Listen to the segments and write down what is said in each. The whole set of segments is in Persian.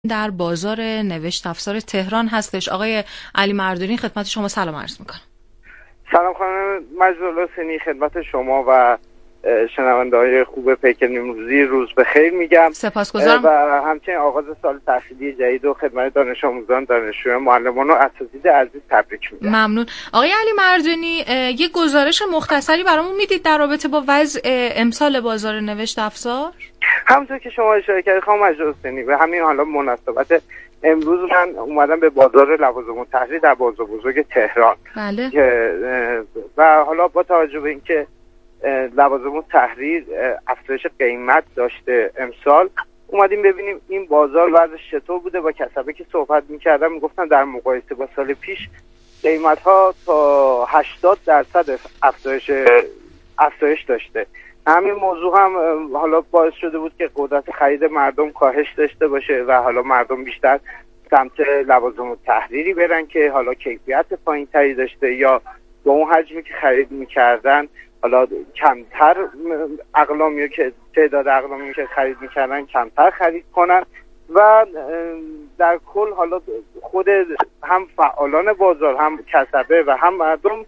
در بازار نوشت افزار تهران هستش. آقای علی مردانی خدمت شما سلام عرض میکنم. سلام خانم مجدالله حسینی، خدمت شما و شنونده‌های خوب پیک نیمروزی روز بخیر میگم. سپاسگزارم. و همچنین آغاز سال تحصیلی جدید و خدمت دانش آموزان، دانشجویان، معلمان و اساتید عزیز تبریک میگم. ممنون. آقای علی مردانی یه گزارش مختصری برامون میدید در رابطه با وضع امسال بازار نوشت افزار؟ همونطور که شما اشاره کردید خانم مجدالله حسینی، به همین حالا مناسبت امروز من اومدم به بازار لوازم التحریر در بازار بزرگ تهران. بله. و حالا با توجه به اینکه لوازم التحریر افزایش قیمت داشته امسال، اومدیم ببینیم این بازار وضعش چطور بوده. با کسبه که صحبت می‌کردم میگفتن در مقایسه با سال پیش قیمت‌ها تا 80% افزایش داشته. همین موضوع هم حالا باعث شده بود که قدرت خرید مردم کاهش داشته باشه و حالا مردم بیشتر سمت لوازم التحریری برن که حالا کیفیت پایین‌تری داشته یا با اون حجمی که خرید می‌کردن حالا کمتر اقلامی که تعداد اقلامی که خرید می‌کردن کمتر خرید کنن و در کل حالا خود هم فعالان بازار، هم کسبه و هم مردم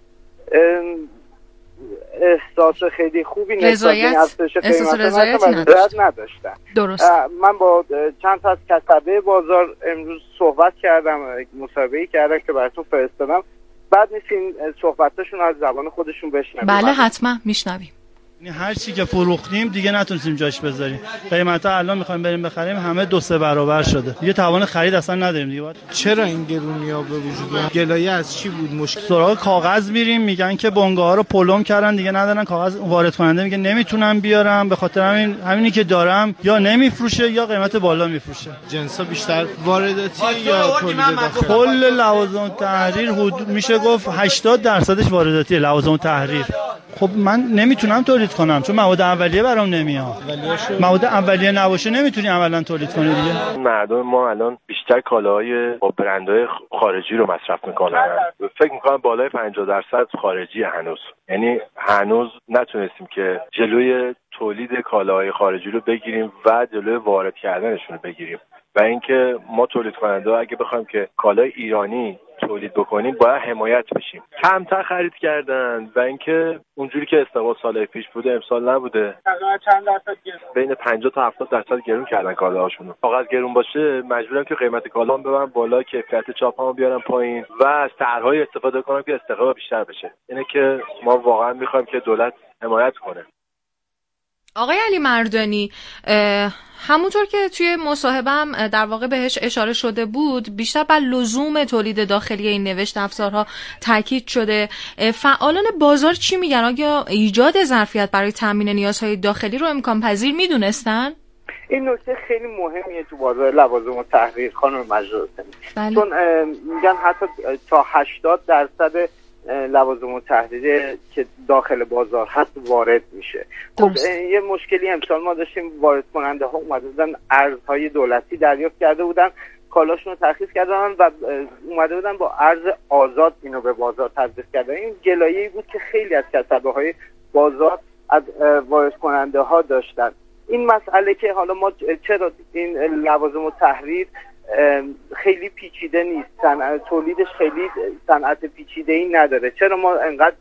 احساس خیلی خوبی نسبت به افزایش قیمت نداشتن. درست. من با چند تا از کسبه بازار امروز صحبت کردم، مصاحبه‌ای کردم که براتون فرستادم. بعد نیستین صحبتاشون از زبان خودشون بشنویم. بله حتما میشنویم. هر چی که فروختیم دیگه نتونستیم جاش بذاریم. قیمتا الان میخوایم بریم بخریم همه 2-3 برابر شده. دیگه توان خرید اصلا نداریم دیگه. چرا این گرونی‌ها به وجود اومد؟ گلایه از چی بود؟ مشکل سراغ کاغذ میریم، میگن که بنگاه‌ها رو پلم کردن دیگه ندارن کاغذ. وارد کننده میگه نمیتونم بیارم، به خاطر همینی که دارم یا نمیفروشه یا قیمت بالا میفروشه. جنسا بیشتر وارداتی یا تولید داخلی؟ کل لوازم تحریر میشه گفت 80% وارداتیه لوازم تحریر. خب من نمیتونم تولید کنم چون مواد اولیه برام نمیاد. مواد اولیه نباشه نمیتونی عملاً تولید کنی دیگه. مردم ما الان بیشتر کالاهای با برندهای خارجی رو مصرف میکنن. فکر میکنم بالای 50% خارجی هنوز. یعنی هنوز نتونستیم که جلوی تولید کالاهای خارجی رو بگیریم و جلوی وارد کردنشون رو بگیریم. و اینکه ما تولید کننده اگه بخوایم که کالای ایرانی تولید بکنیم باید حمایت بشیم. کمتر خرید کردن و اینکه اونجوری که استقبال سال پیش بوده امسال نبوده. چند درصد بین 50 تا 70% گرون کردن کالاهاشون. کاغذ گرون باشه مجبورم که قیمت کالام ببرم بالا، کیفیت چاپمو بیارم پایین و از طرح‌های استفاده کنم که استقبال بیشتر بشه. اینه که ما واقعا می‌خوایم که دولت حمایت کنه. آقای علی مردانی، همونطور که توی مصاحبه‌ام در واقع بهش اشاره شده بود، بیشتر بر لزوم تولید داخلی این نوشت افزارها تاکید شده. فعالان بازار چی میگن؟ آیا ایجاد ظرفیت برای تامین نیازهای داخلی رو امکان پذیر میدونستن؟ این نکته خیلی مهمیه تو بازار لوازم التحریر خانم مجدالله حسینی. چون میگن حتی تا 80% لوازم التحریر که داخل بازار هست وارد میشه. خب یه مشکلی امسال ما داشتیم، وارد کننده ها اومده بودن ارزهای دولتی دریافت کرده بودن، کالاشون رو ترخیص کردن و اومده بودن با ارز آزاد اینو به بازار تبدیل کردن. این گلایه‌ای بود که خیلی از کسبه های بازار از وارد کننده ها داشتن. این مسئله که حالا ما چرا این لوازم التحریر خیلی پیچیده نیست، تولیدش خیلی صنعت پیچیده‌ای نداره، چرا ما انقدر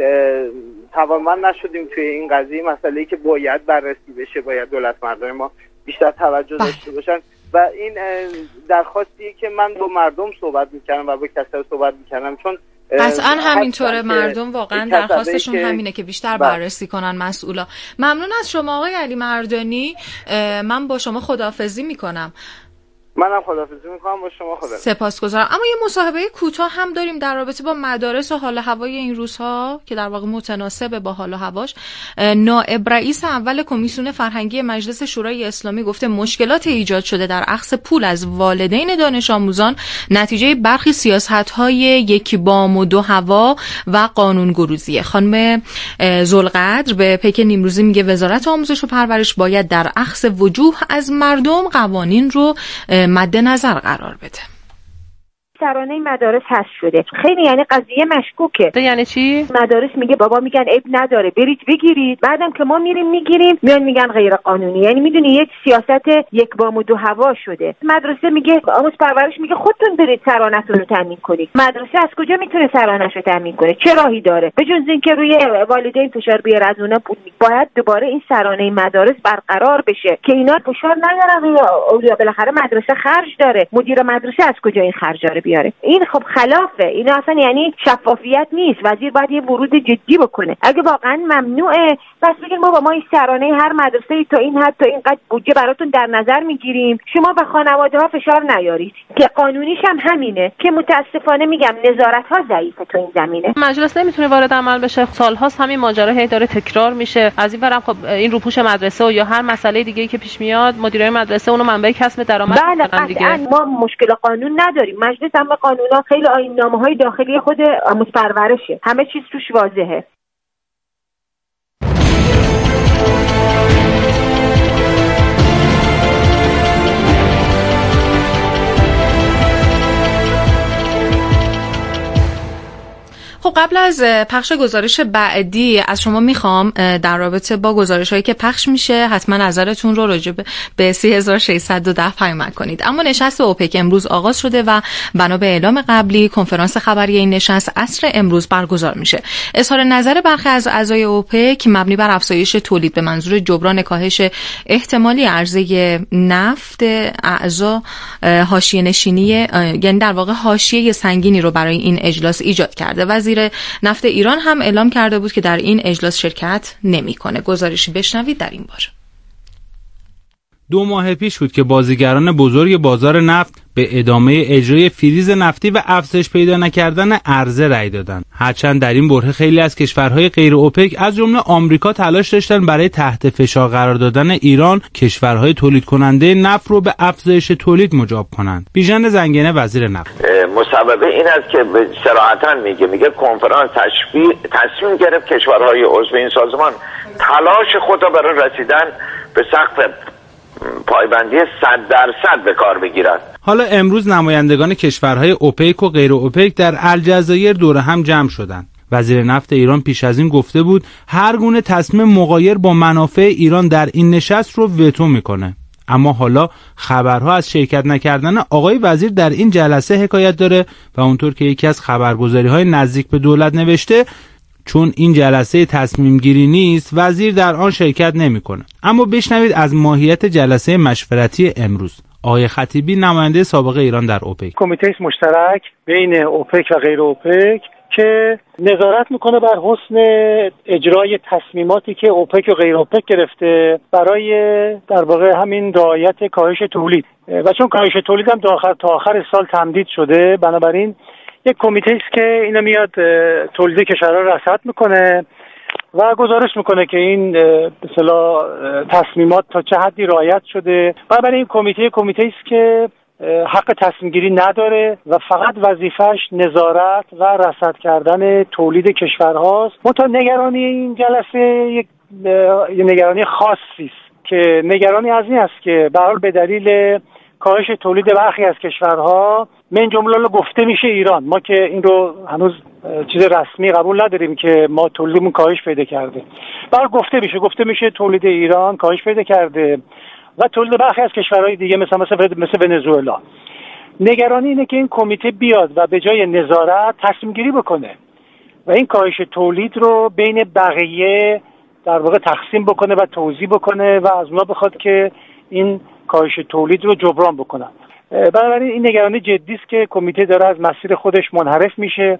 توانمند نشدیم توی این قضیه؟ مسئله‌ای که باید بررسی بشه، باید دولت مردم ما بیشتر توجه داشته باشن و این درخواستیه که من با مردم صحبت می‌کردم و با کسایی صحبت می‌کردم، چون قطعاً همینطوره. مردم واقعاً درخواستشون همینه که بیشتر بررسی کنن مسئولا. ممنون از شما آقای علی مردانی. من با شما خداحافظی می‌کنم. منم خداحافظی میکنم با شما. خدا سپاسگزارم. اما یه مصاحبه کوتاه هم داریم در رابطه با مدارس و حال و هوای این روزها که در واقع متناسب با حال و هواش. نائب رئیس اول کمیسیون فرهنگی مجلس شورای اسلامی گفته مشکلات ایجاد شده در اخذ پول از والدین دانش آموزان نتیجه برخی سیاست‌های یک بام و دو هوا و قانون‌گریزی. خانم ذوالقدر به پیک نیمروزی میگه وزارت آموزش و پرورش باید در اخذ وجوه از مردم قوانین رو مد نظر قرار بده. سرانه مدارس حذف شده. خیلی یعنی قضیه مشکوکه. تو یعنی چی؟ مدارس میگه بابا میگن عیب نداره برید بگیرید، بعدم که ما میریم میگیریم میان میگن غیر قانونی. یعنی میدونی یک سیاست یک بام و دو هوا شده. مدرسه میگه آموز پرورش میگه خودتون برید سرانه‌تون رو تامین کنید. مدرسه از کجا میتونه سرانه‌شو تامین کنه؟ چه راهی داره؟ به جز اینکه روی والدین فشار بیاره از اونها پول باید دوباره این سرانه مدارس برقرار بشه که اینا فشار نیارن. بالاخره مدرسه خرج داره، مدیر مدرسه از کجا این خرجا رو بیاره؟ این خب خلافه. این اصلا یعنی شفافیت نیست. وزیر باید یه ورود جدی بکنه. اگه واقعا ممنوعه بس بگین ما با ما این سرانه هر مدرسه تا این حد تا اینقدر بودجه براتون در نظر میگیریم، شما به خانواده ها فشار نیارید. که قانونیش هم همینه که متاسفانه میگم نظارت ها ضعیفه تو این زمینه. مجلس نمیتونه وارد عمل بشه. سالهاست همین ماجرا هی داره تکرار میشه. از این ورم خب این روپوش مدرسه و یا هر مسئله دیگه‌ای که پیش میاد مدیرای مدرسه اونو منبع کسب درآمد میکنن دیگه. ما مشکل قانون نداریم. مجلس هم به قانونا خیلی آیین‌نامه‌های داخلی خود آموز پرورشه. همه چیز توش واضحه. خب قبل از پخش گزارش بعدی از شما میخوام در رابطه با گزارش‌هایی که پخش میشه حتما نظرتون رو راجع به 3610 پیام کنید. اما نشست اوپک امروز آغاز شده و بنا به اعلام قبلی کنفرانس خبری این نشست عصر امروز برگزار میشه. اظهار نظر برخی از اعضای اوپک مبنی بر افزایش تولید به منظور جبران کاهش احتمالی عرضه نفت اعضا حاشیه نشینی، یعنی در واقع حاشیه سنگینی رو برای این اجلاس ایجاد کرده. وزیر نفت ایران هم اعلام کرده بود که در این اجلاس شرکت نمی‌کنه. گزارشی بشنوید در این باره. 2 ماه پیش بود که بازیگران بزرگ بازار نفت به ادامه اجرای فریز نفتی و افزایش پیدا نکردن عرضه رأی دادند. هرچند در این بره خیلی از کشورهای غیر اوپک از جمله آمریکا تلاش داشتن برای تحت فشار قرار دادن ایران کشورهای تولید کننده نفت رو به افزایش تولید مجاب کنند. بیژن زنگنه وزیر نفت مسببه این است که صراحتاً میگه کنفرانس تصمیم گرفت کشورهای عضو این سازمان تلاش خود را برای رسیدن به سقف پایبندی 100% به کار بگیرد. حالا امروز نمایندگان کشورهای اوپک و غیر اوپک در الجزایر دور هم جمع شدند. وزیر نفت ایران پیش از این گفته بود هر گونه تصمیم مغایر با منافع ایران در این نشست رو وتو میکنه. اما حالا خبرها از شرکت نکردن آقای وزیر در این جلسه حکایت داره و اونطور که یکی از خبرگزاری‌های نزدیک به دولت نوشته چون این جلسه تصمیم گیری نیست وزیر در آن شرکت نمیکنه. اما بشنوید از ماهیت جلسه مشورتی امروز. آقای خطیبی نماینده سابق ایران در اوپک. کمیته مشترک بین اوپک و غیر اوپک که نظارت میکنه بر حسن اجرای تصمیماتی که اوپک و غیر اوپک گرفته برای در واقع همین رعایت کاهش تولید و چون کاهش تولید هم تا آخر سال تمدید شده، بنابراین یک کمیته است که اینا میاد تولید کشورها رو رصد میکنه و گزارش میکنه که این به اصطلاح تصمیمات تا چه حدی رعایت شده. بنابراین این کمیته است که حق تصمیم گیری نداره و فقط وظیفش نظارت و رصد کردن تولید کشورهاست. منتها نگرانی این جلسه یک نگرانی خاصی است که نگرانی از این است که به هر حال به دلیل کاهش تولید برخی از کشورها من جمله گفته میشه ایران، ما که این رو هنوز چیز رسمی قبول نداریم که ما تولیدمون کاهش پیدا کرده، بر گفته میشه تولید ایران کاهش پیدا کرده و تولید برخی از کشورهای دیگه مثل ونزوئلا. نگرانی اینه که این کمیته بیاد و به جای نظارت تصمیم گیری بکنه و این کاهش تولید رو بین بقیه در واقع تقسیم بکنه و توزیع بکنه و از اونها بخواد که این کاهش تولید رو جبران بکنن. بنابراین این نگرانی جدی است که کمیته داره از مسیر خودش منحرف میشه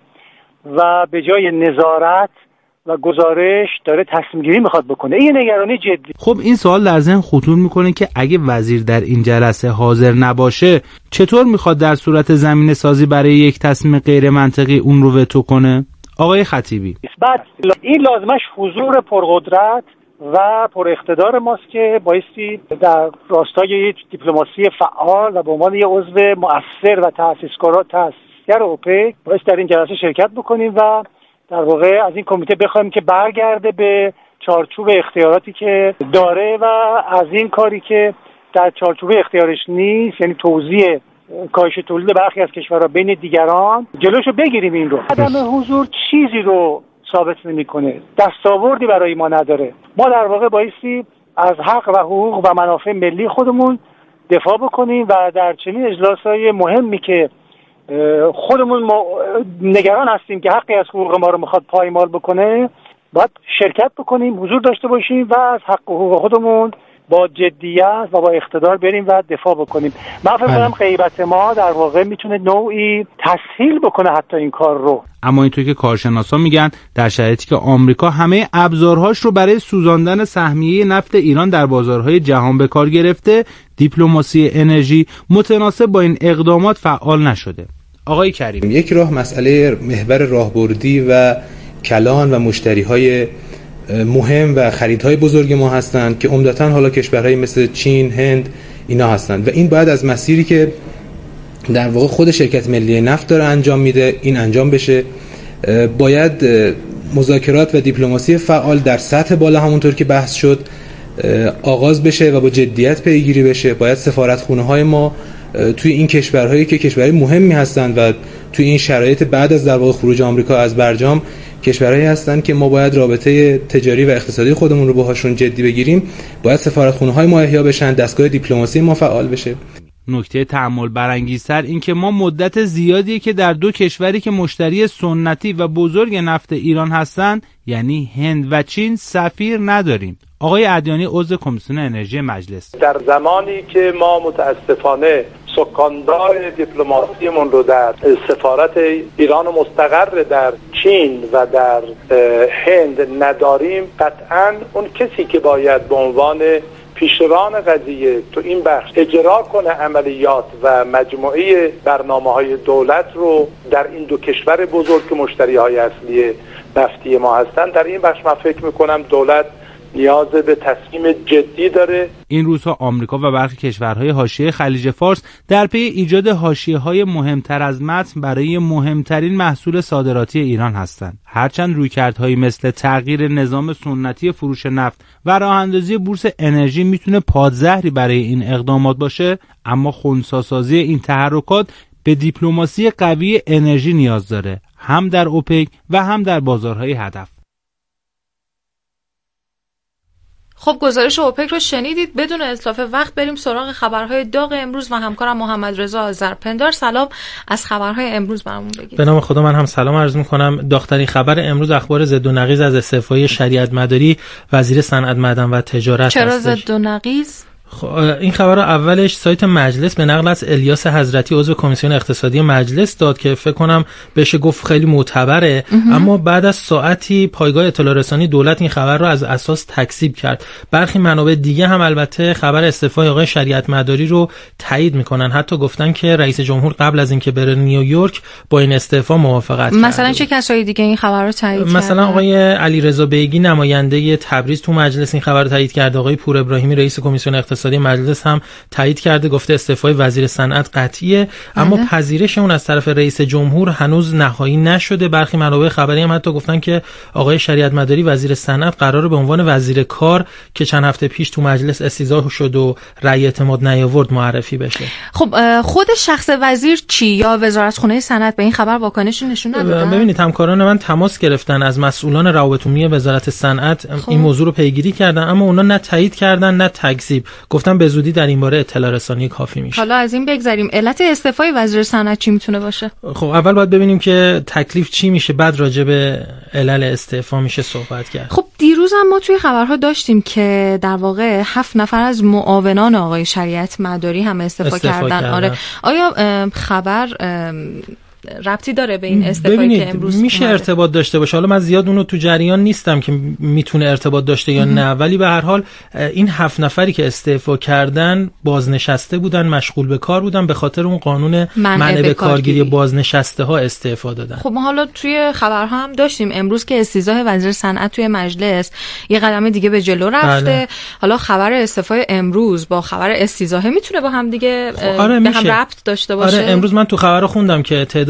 و به جای نظارت و گزارش داره تصمیم گیری میخواد بکنه. این نگرانی جدی. خب این سوال در ذهن خطور میکنه که اگه وزیر در این جلسه حاضر نباشه چطور میخواد در صورت زمینه سازی برای یک تصمیم غیر منطقی اون رو وتو کنه؟ آقای خطیبی بعد این لازمش حضور پرقدرت و پر اقتدار ماست که بایستی در راستای یک دیپلماسی فعال و به عنوان یک عضو مؤثر و تأسیسگر اوپک باید در این جلسه شرکت بکنیم و در واقع از این کمیته بخوایم که برگرده به چارچوب اختیاراتی که داره و از این کاری که در چارچوب اختیارش نیست، یعنی توزیع کاهش تولید برخی از کشورها بین دیگران جلوشو بگیریم. این رو عدم حضور چیزی رو ثابت نمی‌کنه، دستاوردی برای ما نداره. ما در واقع بایستی از حق و حقوق و منافع ملی خودمون دفاع بکنیم و در چنین اجلاس‌های مهمی که خودمون نگران هستیم که حقی از حقوق ما رو میخواد پایمال بکنه باید شرکت بکنیم، حضور داشته باشیم و از حق و حقوق خودمون با جدیت و با اقتدار بریم و دفاع بکنیم. من فکر می‌کنم غیبت ما در واقع میتونه نوعی تسهیل بکنه حتی این کار رو. اما اینطور که کارشناسا میگن در شرایطی که آمریکا همه ابزارهاش رو برای سوزاندن سهمیه نفت ایران در بازارهای جهان به کار گرفته، دیپلماسی انرژی متناسب با این اقدامات فعال نشده. آقای کریم، یک راه مسئله محور راهبردی و کلان و مشتری‌های مهم و خریدهای بزرگ ما هستند که عمدتاً حالا کشورهای مثل چین، هند اینا هستند و این باید از مسیری که در واقع خود شرکت ملی نفت داره انجام میده این انجام بشه. باید مذاکرات و دیپلماسی فعال در سطح بالا همونطور که بحث شد آغاز بشه و با جدیت پیگیری بشه. باید سفارتخونه‌های ما توی این کشورهایی که کشورهای مهمی هستند و توی این شرایط بعد از در واقع خروج آمریکا از برجام کشورهایی هستند که ما باید رابطه تجاری و اقتصادی خودمون رو باهاشون جدی بگیریم. باید سفارتخونه‌های ما احیا بشن، دستگاه دیپلماسی ما فعال بشه. نکته تأمل برانگیزتر این که ما مدت زیادیه که در دو کشوری که مشتری سنتی و بزرگ نفت ایران هستند یعنی هند و چین سفیر نداریم. آقای عدیانی عضو کمیسیون انرژی مجلس: در زمانی که ما متاسفانه سکاندار دیپلماسیمون رو در سفارت ایران مستقر در چین و در هند نداریم، قطعاً اون کسی که باید به عنوان پیشروان قضیه تو این بخش اجرا کنه عملیات و مجموعه برنامه‌های دولت رو در این دو کشور بزرگ که مشتری‌های اصلی نفتی ما هستن، در این بخش من فکر می‌کنم دولت نیاز به تصمیم جدی داره. این روزها آمریکا و برخی کشورهای حاشیه خلیج فارس در پی ایجاد حاشیه‌های مهمتر از متن برای مهمترین محصول صادراتی ایران هستند. هرچند رویکردهایی مثل تغییر نظام سنتی فروش نفت و راه‌اندازی بورس انرژی میتونه پادزهری برای این اقدامات باشه، اما خنثی‌سازی این تحرکات به دیپلماسی قوی انرژی نیاز داره، هم در اوپک و هم در بازارهای هدف. خب گزارش اوپک رو شنیدید. بدون اتلاف وقت بریم سراغ خبرهای داغ امروز و همکارم محمد رضا آذرپندار سلام از خبرهای امروز برامون بگید. به نام خدا من هم سلام عرض می‌کنم. داغ‌ترین خبر امروز اخبار ضد و نقیض از استعفای شریعت مداری وزیر صنعت، معدن و تجارت. چرا ضد و نقیض؟ این خبر رو اولش سایت مجلس به نقل از الیاس حضرتی عضو کمیسیون اقتصادی مجلس داد که فکر کنم بشه گفت خیلی معتبره، اما بعد از ساعتی پایگاه اطلاع رسانی دولت این خبر رو از اساس تکذیب کرد. برخی منابع دیگه هم البته خبر استعفای آقای شریعت مداری رو تایید میکنن، حتی گفتن که رئیس جمهور قبل از اینکه بره نیویورک با این استعفا موافقت کرد. مثلا چه کسایی دیگه این خبر رو تایید کردن؟ مثلا آقای علیرضا بیگی نماینده تبریز تو مجلس این خبر رو تایید کرد. آقای پور ابراهیمی رئیس کمیسیون اقتصادی مجلس هم تایید کرده، گفته استعفای وزیر صنعت قطعیه، اما پذیرش اون از طرف رئیس جمهور هنوز نهایی نشده. برخی منابع خبری هم حتی گفتن که آقای شریعت مداری وزیر صنعت قراره به عنوان وزیر کار که چند هفته پیش تو مجلس استیضاح شد و رأی اعتماد نیاورد معرفی بشه. خب خود شخص وزیر چی یا وزارتخونه صنعت به این خبر واکنش نشون ندادن؟ ببینید همکاران من تماس گرفتن از مسئولان روابط عمومی وزارت صنعت، این موضوع رو پیگیری کردن، اما اونا نه تایید کردن نه تکذیب، گفتن به زودی در این باره اطلاع رسانی کافی میشه. حالا از این بگذریم، علت استعفای وزیر صنعت چی میتونه باشه؟ خب اول باید ببینیم که تکلیف چی میشه، بعد راجع به علل استعفا میشه صحبت کرد. خب دیروز هم ما توی خبرها داشتیم که در واقع 7 نفر از معاونان آقای شریعت مداری هم استعفا کردن. آره، آیا خبر ربطی داره به این استعفایی که امروز میشه ارتباط داشته باشه؟ حالا من زیاد اونو تو جریان نیستم که میتونه ارتباط داشته یا نه، ولی به هر حال این 7 نفری که استعفا کردن بازنشسته بودن، مشغول به کار بودن، به خاطر اون قانون منع به کارگیری بازنشسته ها استعفا دادن. خب ما حالا توی خبرها هم داشتیم امروز که استیضاح وزیر صنعت توی مجلس یه قدم دیگه به جلو رفته. حالا خبر استعفای امروز با خبر استیضاح میتونه با هم دیگه به هم ربط داشته باشه؟ آره، امروز من تو خبرها خوندم که تعداد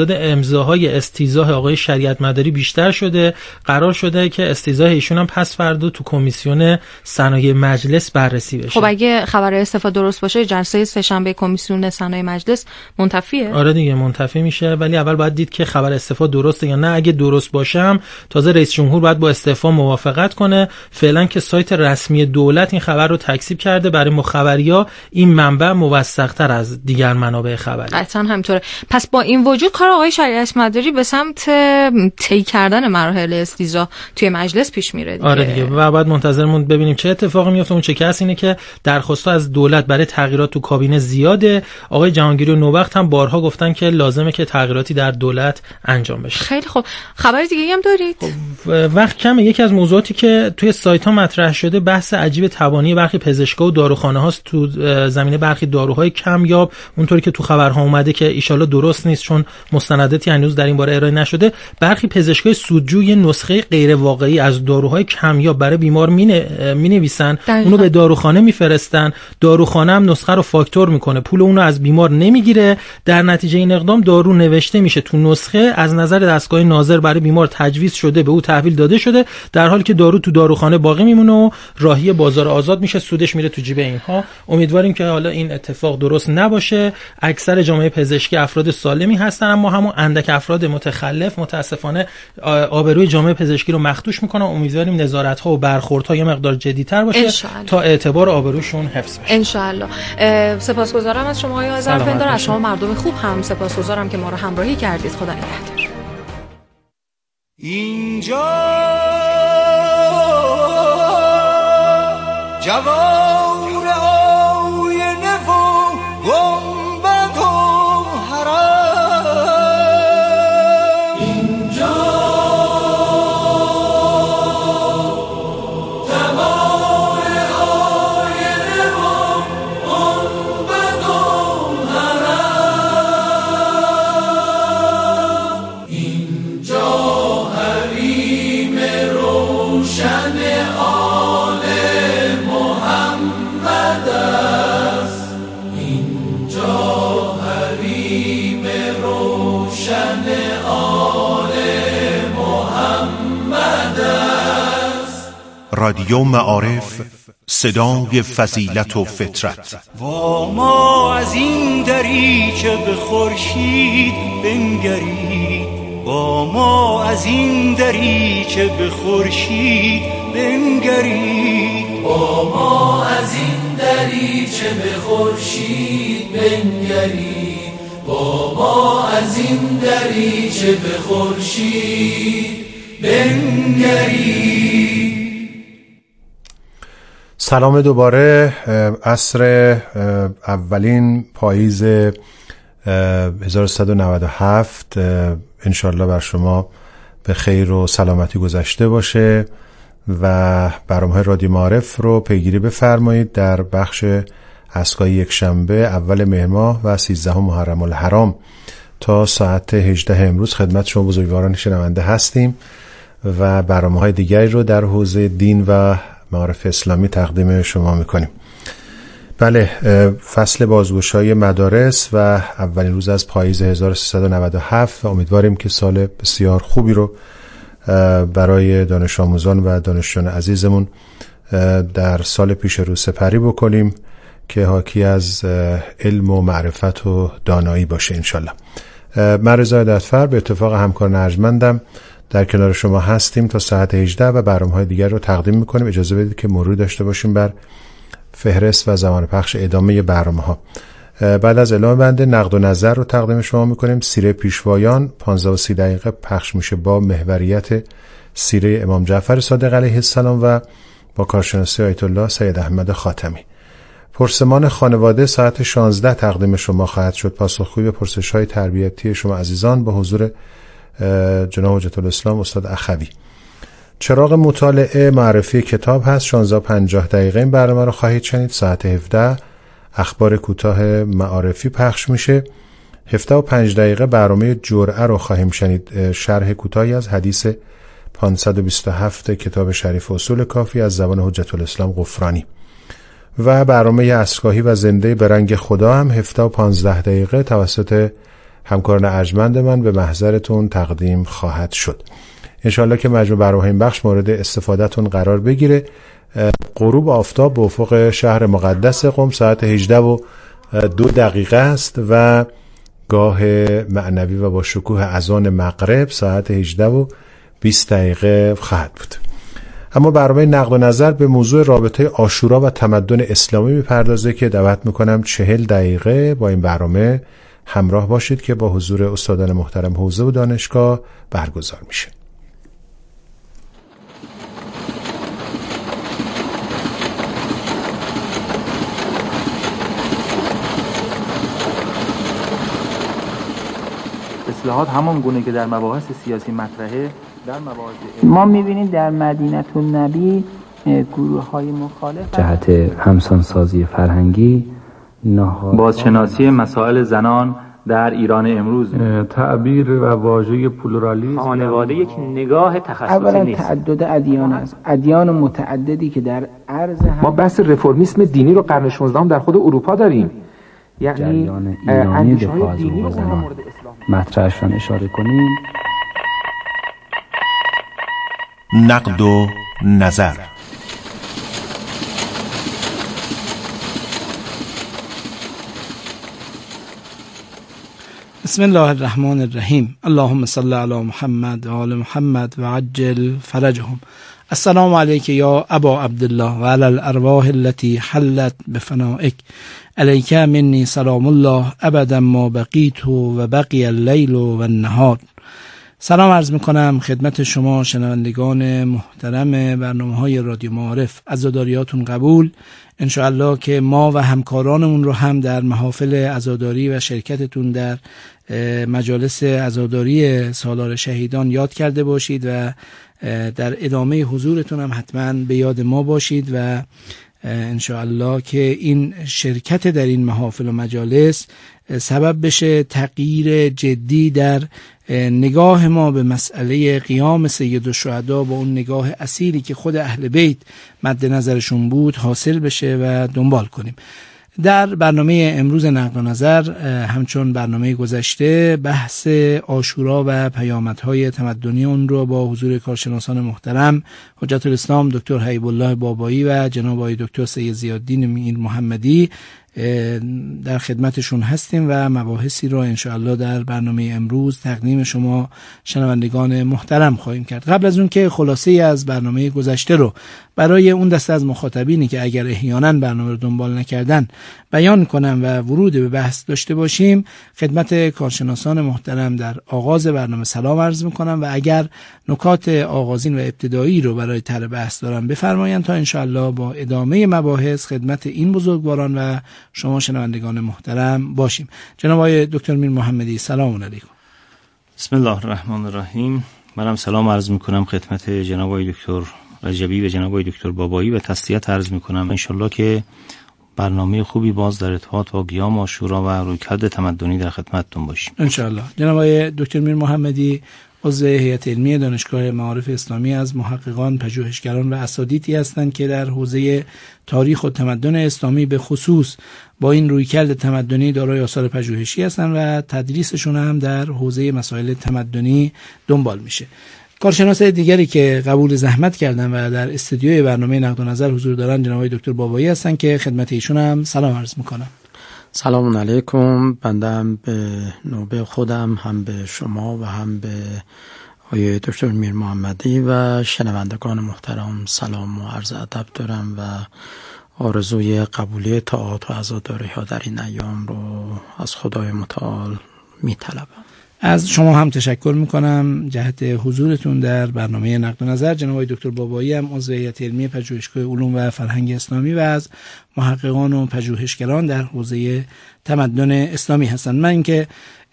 تعداد امضاهای استیضاح آقای شریعت مداری بیشتر شده. قرار شده که استیضاح ایشون هم پس فردا تو کمیسیون صنایع مجلس بررسی بشه. خب اگه خبر استعفا درست باشه جلسه سه‌شنبه کمیسیون صنایع مجلس منتفیه؟ آره دیگه منتفی میشه، ولی اول باید دید که خبر استعفا درسته یا نه. اگه درست باشه هم تازه رئیس جمهور باید با استعفا موافقت کنه. فعلا که سایت رسمی دولت این خبر رو تکذیب کرده. برای مخبریا این منبع موثق‌تر از دیگر منابع خبری. قطعاً همینطوره. پس با این وجود کار آقای شریعت مداری به سمت طی کردن مراحل استیضاح توی مجلس پیش میره دیگه. آره دیگه و بعد منتظرمون ببینیم چه اتفاقی میفته. اون چه کس اینه که درخواست‌ها از دولت برای تغییرات تو کابینه زیاده. آقای جهانگیری و نوبخت هم بارها گفتن که لازمه که تغییراتی در دولت انجام بشه. خیلی خوب. خبر دیگه هم دارید؟ وقت کمه. یکی از موضوعاتی که توی سایت‌ها مطرح شده بحث عجیب تبانی برخی پزشکا و داروخانه‌هاست تو زمینه برخی داروهای کمیاب. اونطوری که تو خبرها اومده که ایشالا درست نیست چون مستنداتی هنوز در این باره ارائه نشده. برخی پزشکای سودجوی نسخه غیر واقعی از داروهای کمیاب برای بیمار مینویسن، اونو به داروخانه میفرستن، داروخانه هم نسخه رو فاکتور میکنه، پول اونو از بیمار نمیگیره. در نتیجه این اقدام دارو نوشته میشه تو نسخه از نظر دستگاه ناظر برای بیمار تجویز شده، به او تحویل داده شده، در حالی که دارو تو داروخانه باقی میمونه و راهی بازار آزاد میشه، سودش میره تو جیب اینها. امیدواریم که حالا این اتفاق درست نباشه. اکثر جامعه پزشکی افراد سالمی هستن، اما همون اندک افراد متخلف متاسفانه آبروی جامعه پزشکی رو مخدوش میکنه. امیدواریم نظارت‌ها و برخوردها یه مقدار جدی‌تر باشه تا اعتبار آبروشون حفظ بشه. ان شاء الله. سپاسگزارم از شما آقای آذرپندار، از شما مردم خوب هم سپاسگزارم که ما رو همراهی کردید. خدا نگهدار. اینجا جوار آینه و گنبد و حرم، اینجا جوار آینه و گنبد و حرم، اینجا حریم روشن آل محمد است، اینجا حریم روشن آل محمد است. رادیو معارف، صدای فضیلت و فطرت. و ما از این دریچه به خورشید بنگرید، با ما از این دریچه به خورشید بنگرید، با ما از این دریچه به خورشید بنگرید، با ما از این دریچه به خورشید بنگرید. سلام دوباره. عصر اولین پاییز 1397 انشالله بر شما به خیر و سلامتی گذشته باشه و برنامه رادیو معارف رو پیگیری بفرمایید در بخش اسکای یک شنبه اول مهر ماه و 13 محرم الحرام تا ساعت 18 امروز خدمت شما بزرگواران شنونده هستیم و برنامه‌های دیگری رو در حوزه دین و معارف اسلامی تقدیم شما میکنیم. بله، فصل بازگشایی مدارس و اولین روز از پاییز 1397 و امیدواریم که سال بسیار خوبی رو برای دانش آموزان و دانشجویان عزیزمون در سال پیش رو سپری بکنیم که حاکی از علم و معرفت و دانایی باشه انشالله. من رضا هدایتفر به اتفاق همکار ارجمندم در کنار شما هستیم تا ساعت 18 و برنامه‌های دیگر رو تقدیم میکنیم. اجازه بدید که مرور داشته باشیم بر فهرست و زمان پخش ادامه برنامه‌ها. بعد از اعلام بنده نقد و نظر رو تقدیم شما میکنیم. سیره پیشوایان 15 و 30 دقیقه پخش میشه با محوریت سیره امام جعفر صادق علیه السلام و با کارشناسی آیت الله سید احمد خاتمی. پرسمان خانواده ساعت 16 تقدیم شما خواهد شد. پاسخگوی به پرسش‌های تربیتی شما عزیزان با حضور جناب حجت الاسلام استاد اخوی. چراغ مطالعه معرفی کتاب هست 16:50 دقیقه این برنامه رو خواهید شنید. ساعت 17 اخبار کوتاه معارفی پخش میشه. 17:05 دقیقه برنامه جرعه رو خواهیم شنید، شرح کوتاهی از حدیث 527 کتاب شریف اصول کافی از زبان حجت الاسلام غفرانی و برنامه اسکاهی و زنده به رنگ خدا هم 17:15 دقیقه توسط همکاران ارجمند من به محضرتون تقدیم خواهد شد. انشالله که مجموع برنامه این بخش مورد استفادهتون قرار بگیره. غروب آفتاب به افق شهر مقدس قم ساعت 18:02 است و گاه معنوی و با شکوه اذان مغرب ساعت 18:20 خواهد بود. اما برنامه نقد و نظر به موضوع رابطه عاشورا و تمدن اسلامی میپردازه که دعوت میکنم 40 دقیقه با این برنامه همراه باشید که با حضور استادان محترم حوزه و دانشگاه برگزار میشه. اصلاحات همان گونه که در مباحث سیاسی مطرحه در مباحث ما می‌بینیم در مدینه النبی گروه‌های مخالف جهت همسانسازی فرهنگی، بازشناسی مسائل زنان در ایران امروز، تعبیر و واژه پلورالیسم، خانواده یک نگاه تخصصی نیست. تعدد ادیان است، ادیان متعددی که در عرض ما بحث رفرمیسم دینی رو قرن 16 در خود اروپا داریم. یعنی جریان ایرانی دفاع از حقوق زنان مطرحش را اشاره کنیم. نقد و نظر. بسم الله الرحمن الرحیم. اللهم صل علی محمد و آل محمد و عجل فرجهم. السلام علیک یا ابا عبدالله و علی الارواح التي حلت بفنائک. علیک منی سلام الله ابدا ما بقیت و بقی اللیل و النهار. سلام عرض میکنم خدمت شما شنوندگان محترم برنامه‌های رادیو معارف. عزاداریاتون قبول. انشاءالله که ما و همکارانمون رو هم در محافل عزاداری و شرکتتون در مجالس عزاداری سالار شهیدان یاد کرده باشید و در ادامه حضورتون هم حتما به یاد ما باشید و انشاءالله که این شرکت در این محافل و مجالس سبب بشه تغییر جدی در نگاه ما به مسئله قیام سید الشهدا با اون نگاه اصیلی که خود اهل بیت مد نظرشون بود حاصل بشه و دنبال کنیم. در برنامه امروز نقد و نظر همچون برنامه گذشته بحث عاشورا و پیامدهای تمدنی اون رو با حضور کارشناسان محترم حجت الاسلام دکتر حبیب الله بابایی و جناب آقای دکتر سید ضیاءالدین میر محمدی در خدمتشون هستیم و مباحثی رو انشاءالله در برنامه امروز تقدیم شما شنوندگان محترم خواهیم کرد. قبل از اون که خلاصه از برنامه گذشته رو برای اون دسته از مخاطبینی که اگر احیانا برنامه رو دنبال نکردن بیان کنم و ورود به بحث داشته باشیم، خدمت کارشناسان محترم در آغاز برنامه سلام عرض میکنم و اگر نکات آغازین و ابتدایی رو برای طرح بحث دارم بفرمایند تا انشاءالله با ادامه مباحث خدمت این بزرگواران و شما شنوندگان محترم باشیم. جناب آقای دکتر میر محمدی سلام علیکم. بسم الله الرحمن الرحیم. منم سلام عرض میکنم خدمت جناب آقای دکتر رجبی و جناب آقای دکتر بابایی و تسلیت عرض میکنم انشالله که برنامه خوبی باز در ارتباط با قیام عاشورا و رویکرد تمدنی در خدمتتون باشیم انشالله. جناب آقای دکتر میر محمدی عضو هیئت علمی دانشگاه معارف اسلامی از محققان، پژوهشگران و اساتیدی هستند که در حوزه تاریخ و تمدن اسلامی به خصوص با این رویکرد تمدنی دارای آثار پژوهشی هستند و تدریسشون هم در حوزه مسائل تمدنی دنبال میشه. کارشناس دیگری که قبول زحمت کردن و در استودیوی برنامه نقد و نظر حضور دارن جناب آقای دکتر بابایی هستن که خدمت ایشون هم سلام عرض میکنم. سلام علیکم. بنده به نوبه خودم هم به شما و هم به آقای دکتر میر محمدی و شنوندگان محترم سلام و عرض ادب دارم و آرزوی قبولی طاعات و عزاداری ها در این ایام رو از خدای متعال میطلبم. از شما هم تشکر میکنم جهت حضورتون در برنامه نقد و نظر. جناب آقای دکتر بابایی هم عضو هیئت علمی پژوهشگاه علوم و فرهنگ اسلامی و از محققان و پژوهشگران در حوزه تمدن اسلامی هستند. من اینکه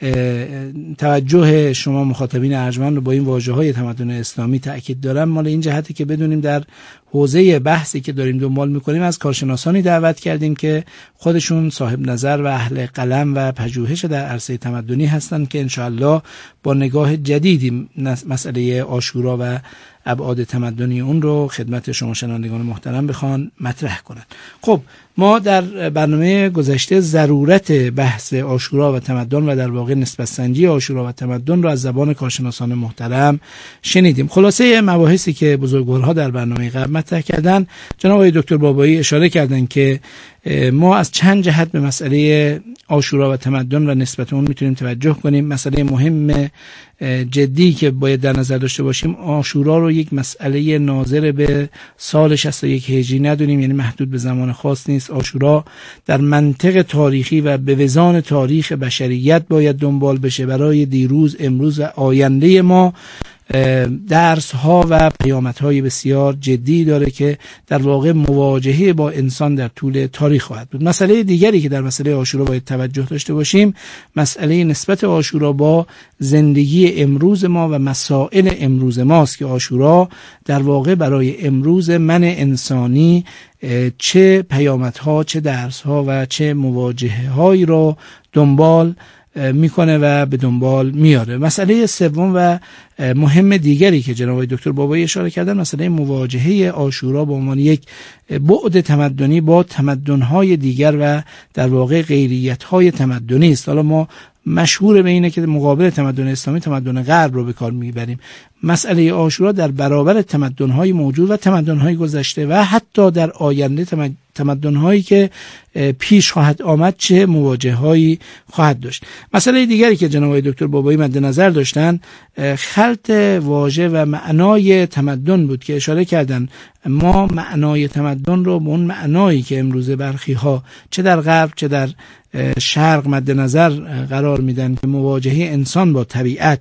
توجه شما مخاطبین ارجمند رو با این واژه‌های تمدن اسلامی تأکید دارم مال این جهتی که بدونیم در حوزه بحثی که داریم دنبال میکنیم از کارشناسانی دعوت کردیم که خودشون صاحب نظر و اهل قلم و پژوهش در عرصه تمدنی هستند که انشاءالله با نگاه جدیدی مسئله عاشورا و ابعاد تمدنی اون رو خدمت شما شنوندگان محترم بخوان مطرح کنن. خب ما در برنامه گذشته ضرورت بحث عاشورا و تمدن و در واقع نسبت سنجی عاشورا و تمدن رو از زبان کارشناسان محترم شنیدیم. خلاصه مباحثی که بزرگوارها در برنامه قبل مطرح کردن، جناب آقای دکتر بابایی اشاره کردن که ما از چند جهت به مسئله عاشورا و تمدن و نسبت اون میتونیم توجه کنیم. مسئله مهم جدی که باید در نظر داشته باشیم، عاشورا رو یک مسئله ناظر به سال 61 هجری ندونیم، یعنی محدود به زمان خاص نیست. عاشورا در منطق تاریخی و به وزان تاریخ بشریت باید دنبال بشه، برای دیروز، امروز و آینده ما درس ها و پیامت های بسیار جدی داره که در واقع مواجهه با انسان در طول تاریخ خواهد بود. مسئله دیگری که در مسئله عاشورا باید توجه داشته باشیم، مسئله نسبت عاشورا با زندگی امروز ما و مسائل امروز ماست که عاشورا در واقع برای امروز من انسانی چه پیامت ها، چه درس ها و چه مواجهه هایی را دنبال میکنه و به دنبال میاره. مسئله سوم و مهم دیگری که جناب دکتر بابایی اشاره کردن، مسئله مواجهه عاشورا به عنوان یک بعد تمدنی با تمدن‌های دیگر و در واقع غیریت‌های تمدنی است. حالا ما مشهور به اینه که مقابل تمدن اسلامی تمدن غرب رو به کار میبریم. مسئله عاشورا در برابر تمدن‌های موجود و تمدن‌های گذشته و حتی در آینده تمدن‌هایی که پیش خواهد آمد چه مواجهه‌هایی خواهد داشت. مسئله دیگری که جناب دکتر بابایی مد نظر داشتن خلط واژه و معنای تمدن بود که اشاره کردن ما معنای تمدن رو به اون معنایی که امروز برخی‌ها چه در غرب چه در شرق مد نظر قرار میدن که مواجهه انسان با طبیعت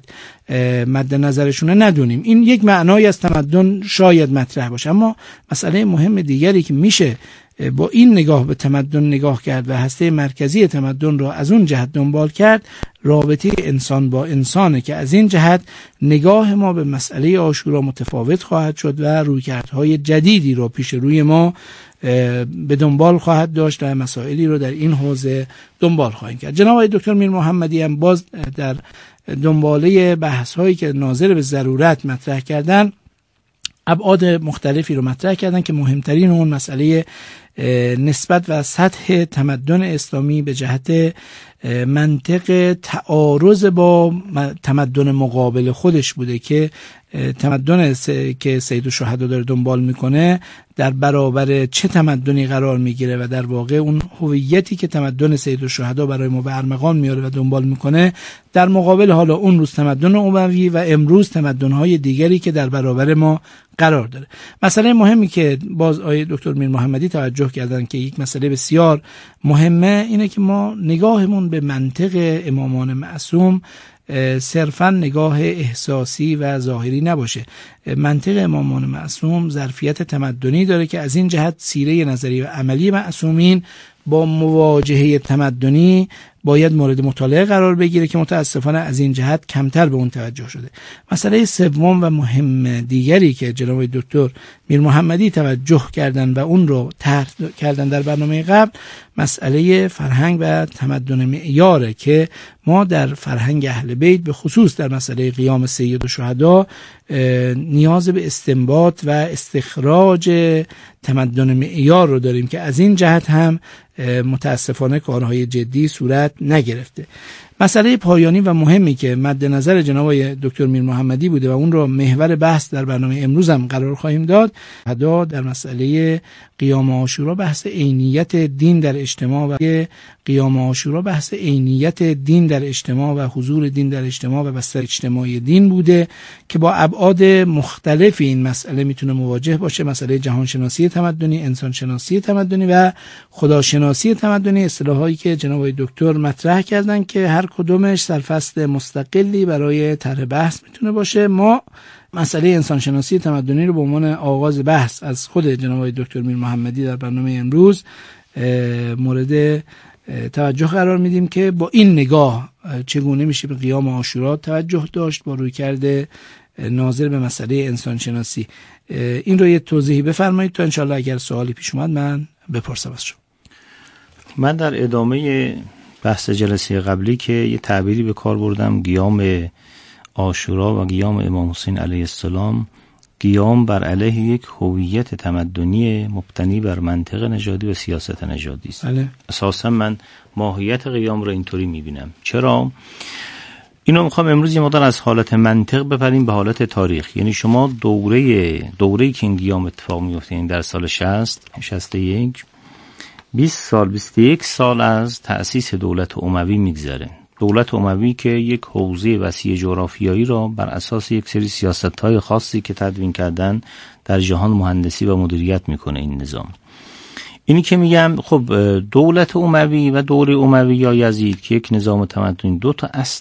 مد نظرشون ندونیم. این یک معنایی از تمدن شاید مطرح باشه، اما مسئله مهم دیگری که میشه با این نگاه به تمدن نگاه کرد و هسته مرکزی تمدن رو از اون جهت دنبال کرد، رابطه انسان با انسانه که از این جهت نگاه ما به مسئله عاشورا متفاوت خواهد شد و رویکردهای جدیدی رو پیش روی ما به دنبال خواهد داشت و مسائلی رو در این حوزه دنبال خواهیم کرد. جناب آقای دکتر میر محمدی هم باز در دنباله بحث هایی که ناظر به ضرورت مطرح کردن ابعاد مختلفی رو مطرح کردن که مهمترین اون مسئله نسبت و سطح تمدن اسلامی به جهت منطق تعارض با تمدن مقابل خودش بوده که تمدن که سید الشهدا داره دنبال میکنه در برابر چه تمدنی قرار میگیره و در واقع اون هویتی که تمدن سید الشهدا برای ما به ارمغان میاره و دنبال میکنه در مقابل حالا اون روز تمدن اموی و امروز تمدن‌های دیگری که در برابر ما قرار داره. مسئله مهمی که باز آقای دکتر میر محمدی توجه کردن که یک مسئله بسیار مهمه اینه که ما نگاهمون به منطق امامان معصوم صرفا نگاه احساسی و ظاهری نباشه. منطق امامان معصوم ظرفیت تمدنی داره که از این جهت سیره نظری و عملی معصومین با مواجهه تمدنی باید مورد مطالعه قرار بگیره که متاسفانه از این جهت کمتر به اون توجه شده. مسئله سوم و مهم دیگری که جناب دکتر میر محمدی توجه کردن و اون رو طرح کردن در برنامه قبل مسئله فرهنگ و تمدن معیاره که ما در فرهنگ اهل بیت به خصوص در مسئله قیام سید الشهدا نیاز به استنباط و استخراج تمدن معیار رو داریم که از این جهت هم متاسفانه کارهای جدی صورت نگرفته. مسئله پایانی و مهمی که مد نظر جناب دکتر میر محمدی بوده و اون رو محور بحث در برنامه امروز هم قرار خواهیم داد، در مسئله قیام عاشورا بحث عینیت دین در اجتماع و قیام عاشورا بحث عینیت دین در اجتماع و حضور دین در اجتماع و بستر اجتماعی دین بوده که با ابعاد مختلفی این مسئله میتونه مواجه باشه. مسئله جهانشناسی تمدنی، انسانشناسی تمدنی و خداشناسی تمدنی، اصطلاحایی که جناب دکتر مطرح کردن که هر کدومش سرفصل مستقلی برای طرح بحث میتونه باشه. ما مسئله انسانشناسی تمدنی رو به عنوان آغاز بحث از خود جناب دکتر میر محمدی در برنامه امروز مورد توجه قرار میدیم که با این نگاه چگونه میشه به قیام عاشورا توجه داشت با رویکرد ناظر به مسئله انسانشناسی. این رو یه توضیحی بفرمایید تا انشالله اگر سوالی پیش اومد من بپرسم از شما. من در ادامه بحث جلسه قبلی که یه تعبیری به کار بردم، قیام عاشورا و قیام امام حسین علیه السلام قیام بر علیه یک هویت تمدنی مبتنی بر منطق نژادی و سیاست نژادی است. اساسا من ماهیت قیام را اینطوری میبینم. چرا؟ اینو میخوام امروز یه مقدار از حالت منطق بپریم به حالت تاریخ. یعنی شما دوره‌ای که این قیام اتفاق میفته، این در سال 61 20 سال 21 سال از تأسیس دولت اموی میگذره. دولت اموی که یک حوزه وسیع جغرافیایی را بر اساس یک سری سیاست‌های خاصی که تدوین کردن در جهان مهندسی و مدیریت میکنه این نظام. اینی که میگم خب دولت اموی و دوره اموی یا یزید که یک نظام تمدنی دو تا اصل